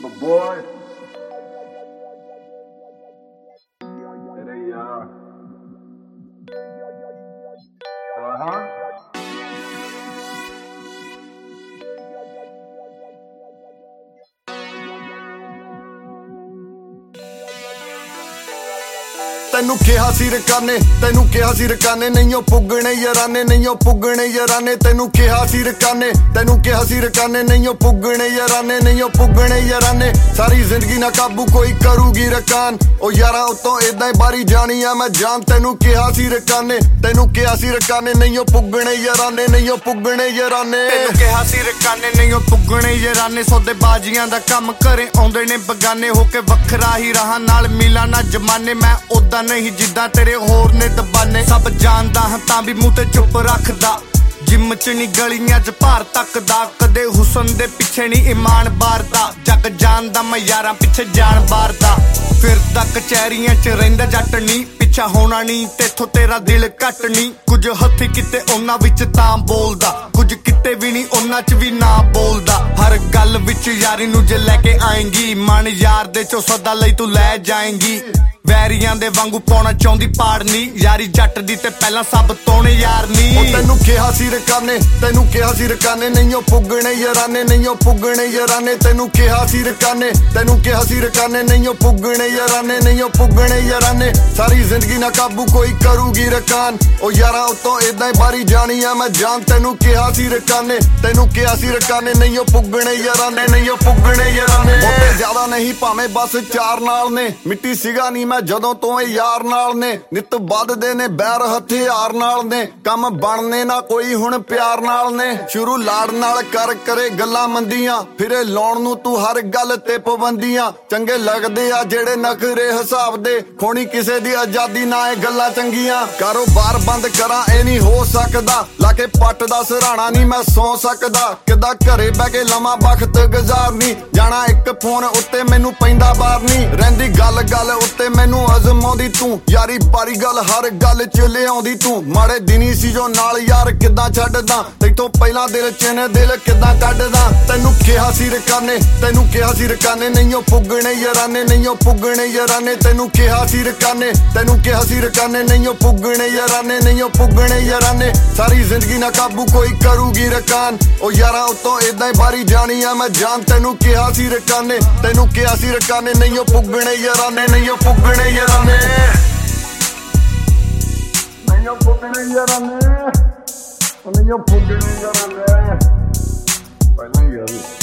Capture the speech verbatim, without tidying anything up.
My boy. There you are. Uh-huh. ਤੈਨੂੰ ਕਿਹਾ ਸੀ ਰਕਾਨੇ ਤੈਨੂੰ ਕਿਹਾ ਸੀ ਰਕਾਨੇ ਨਹੀਂ ਉਹ ਪੁੱਗਣੇ ਯਾਰਾਨੇ ਨਹੀਂ ਉਹ ਪੁੱਗਣੇ ਯਾਰਾਨੇ ਤੈਨੂੰ ਕਿਹਾ ਸੀ ਰਕਾਨੇ ਤੈਨੂੰ ਕਿਹਾ ਸੀ ਰਕਾਨੇ ਨਹੀਂ ਉਹ ਪੁੱਗਣੇ ਯਾਰਾਨੇ ਨਹੀਂ ਉਹ ਪੁੱਗਣੇ ਯਾਰਾਨੇ ਸਾਰੀ ਜ਼ਿੰਦਗੀ ਨਾ ਕਾਬੂ ਕੋਈ ਕਰੂਗੀ ਰਕਾਨ ਉਹ ਯਾਰਾਂ ਉਤੋਂ ਇਦਾਂ ਹੀ ਬਾਰੀ ਜਾਣੀ ਆ ਮੈਂ ਜਾਨ ਤੈਨੂੰ ਕਿਹਾ ਸੀ ਰਕਾਨੇ ਤੈਨੂੰ ਕਿਹਾ ਸੀ ਰਕਾਨੇ ਨਹੀਂ ਉਹ ਪੁੱਗਣੇ ਯਾਰਾਨੇ ਨਹੀਂ ਉਹ ਪੁੱਗਣੇ ਯਾਰਾਨੇ ਤੈਨੂੰ ਕਿਹਾ ਸੀ ਰਕਾਨੇ ਨਹੀਂ ਉਹ ਪੁੱਗਣੇ ਯਾਰਾਨੇ ਸੌਦੇ ਬਾਜੀਆਂ ਦਾ ਕੰਮ ਘਰੇ ਆਉਂਦੇ ਨੇ ਬਗਾਨੇ ਹੋ ਕੇ ਵੱਖਰਾ ਹੀ ਰਹਾ ਨਾਲ ਮਿਲਾ ਨਾ ਜਮਾਨੇ ਮੈਂ ਉਦਾਂ नहीं जिद्दां तेरे होर ने दबाने सब जानदा हां तां भी मूंह ते चुप रखदा जिम च नी गलियां च भार तकदा कदे हुसन दे पिछे नी ईमान बारदा जग जानदा मैं यारां पिछे जान बारदा फिरदा कचहरियां च रहिंदा जट नी पिछा होना नी तेथों तेरा दिल घट नी कुछ हत्थी किते उन्हां विच तां बोलदा कुछ किते भी नी उन्हां च भी ना बोलदा हर गल विच यारी नूं जे लैके आएंगी मन यार दे चो सदा लई तू लै जाएंगी ਵੈਰੀਆਂ ਦੇ ਵਾਂਗੂ ਪਾਉਣਾ ਚਾਹੁੰਦੀ ਪਾੜਨੀ ਯਾਰੀ ਜੱਟ ਦੀ ਤੇ ਪਹਿਲਾਂ ਸਭ ਤੋਣੇ ਯਾਰ ਨੀ ਉਹ ਤੈਨੂੰ ਕਿਹਾ ਸੀ ਰਕਾਨੇ ਤੈਨੂੰ ਕਿਹਾ ਸੀ ਰਕਾਨੇ ਨਹੀਂ ਉਹ ਪੁੱਗਣੇ ਯਾਰਾਨੇ ਨਹੀਂ ਉਹ ਪੁੱਗਣੇ ਯਾਰਾਨੇ ਤੈਨੂੰ ਕਿਹਾ ਸੀ ਰਕਾਨੇ ਤੈਨੂੰ ਕਿਹਾ ਸੀ ਰਕਾਨੇ ਨਹੀਂ ਉਹ ਪੁੱਗਣੇ ਯਾਰਾਨੇ ਨਹੀਂ ਉਹ ਪੁੱਗਣੇ ਯਾਰਾਨੇ ਸਾਰੀ ਜ਼ਿੰਦਗੀ ਨਾ ਕਾਬੂ ਕੋਈ ਕਰੂਗੀ ਰਕਾਨ ਉਹ ਯਾਰਾਂ ਉਤੋਂ ਇਦਾਂ ਹੀ ਬਾਰੀ ਜਾਣੀ ਆ ਮੈਂ ਜਾਨ ਤੈਨੂੰ ਕਿਹਾ ਸੀ ਰਕਾਨੇ ਤੈਨੂੰ ਕਿਹਾ ਸੀ ਰਕਾਨੇ ਨਹੀਂ ਉਹ ਪੁੱਗਣੇ ਯਾਰਾਨੇ ਨਹੀਂ ਉਹ ਪੁੱਗਣੇ ਯਾਰਾਨੇ ਬਹੁਤੇ ਜ਼ਿਆਦਾ ਨਹੀਂ ਭਾਵੇਂ ਬਸ ਚਾਰ ਨਾਲ ਨੇ ਮਿੱਟੀ ਸਿਗਾ ਨਹੀਂ ਮੈਂ ਜਦੋਂ ਤੋਂ ਇਹ ਯਾਰ ਨਾਲ ਨੇ ਨਿਤ ਵੱਧਦੇ ਨੇ ਬੈਰ ਹਥਿਆਰ ਨਾਲ ਨੇ ਕੰਮ ਬਣਨੇ ਨਾ ਕੋਈ ਹੁਣ ਪਿਆਰ ਨਾਲ ਨੇ ਸ਼ੁਰੂ ਲਾੜ ਨਾਲ ਕਰ ਕਰੇ ਗੱਲਾਂ ਮੰਦੀਆਂ ਫਿਰੇ ਲਾਉਣ ਨੂੰ ਤੂੰ ਹਰ ਗੱਲ ਤੇ ਪਾਬੰਦੀਆਂ ਚੰਗੇ ਲੱਗਦੇ ਆ ਜਿਹੜੇ ਨਖਰੇ ਹਿਸਾਬ ਦੇ ਖੋਣੀ ਕਿਸੇ ਦੀ ਆਜ਼ਾਦੀ ਨਾ ਇਹ ਗੱਲਾਂ ਚੰਗੀਆਂ ਕਾਰੋਬਾਰ ਬੰਦ ਕਰਾਂ ਇਹ ਨਹੀਂ ਹੋ ਸਕਦਾ ਲਾ ਕੇ ਪੱਟ ਦਾ ਸਰਾਣਾ ਨਹੀਂ ਮੈਂ ਸੌ ਸਕਦਾ ਕਿੱਦਾਂ ਘਰੇ ਬਹਿ ਕੇ ਲਵਾਂ ਵਕਤ ਗੁਜ਼ਾਰਨੀ ਜਾਣਾ ਇੱਕ ਫੋਨ ਉੱਤੇ ਮੈਨੂੰ ਪੈਂਦਾ ਬਾਰ ਨਹੀਂ ਰਹਿੰਦੀ ਗੱਲ ਗੱਲ ਉੱਤੇ ਮੈਨੂੰ ਅਜ਼ਮਾਉਂਦੀ ਤੂੰ ਯਾਰੀ ਪਾਰੀ ਗੱਲ ਹਰ ਗੱਲ ਚ ਲਿਆਉਂਦੀ ਤੂੰ ਮਾੜੇ ਦਿਨੀ ਸੀ ਜੋ ਨਾਲ ਯਾਰ ਕਿੱਦਾਂ ਛੱਡਦਾ ਤੈਥੋਂ ਪਹਿਲਾਂ ਦਿਲ ਚ ਨੇ ਦਿਲ ਕਿੱਦਾਂ ਕੱਢਦਾ ਤੈਨੂੰ ਕਿਹਾ ਸੀ ਰਕਾਨੇ ਤੈਨੂੰ ਕਿਹਾ ਸੀ ਰਕਾਨੇ ਨਹੀਂ ਉਹ ਪੁੱਗਣੇ ਯਾਰਾਨੇ ਨਹੀਂ ਉਹ ਪੁੱਗਣੇ ਯਾਰਾਨੇ ਤੈਨੂੰ ਕਿਹਾ ਸੀ ਰਕਾਨੇ ਤੈਨੂੰ ਕਿਹਾ ਸੀ ਰਕਾਨੇ ਨਹੀਂ ਉਹ ਪੁੱਗਣੇ ਯਾਰਾਨੇ ਨਹੀਂ ਉਹ ਪੁੱਗਣੇ ਯਾਰਾਨੇ ਸਾਰੀ ਜ਼ਿੰਦਗੀ ਨਾ ਕਾਬੂ ਕੋਈ ਕਰੂਗੀ ਰਕਾਨ ਉਹ ਯਾਰਾਂ ਉਤੋਂ ਇਦਾਂ ਹੀ ਬਾਰੀ ਜਾਣੀ ਆ ਮੈਂ ਜਾਨ ਤੈਨੂੰ ਕਿਹਾ ਸੀ ਰਕਾਨੇ ਤੈਨੂੰ ਕਿਹਾ ਸੀ ਰਕਾਨੇ ਨਹੀਂ ਉਹ ਪੁੱਗਣੇ ਯਾਰਾਨੇ ਨਹੀਂ ਉਹ ਪੁੱਗਣੇ ਯਾਰਾਨੇ ਨਹੀਂ ਉਹ ਪੁੱਗਣੇ ਯਾਰਾਨੇ ਨਹੀਂ ਉਹ ਪੁੱਗਣੇ ਯਾਰਾਨੇ ਪਹਿਲਾਂ ਹੀ ਯਾਰ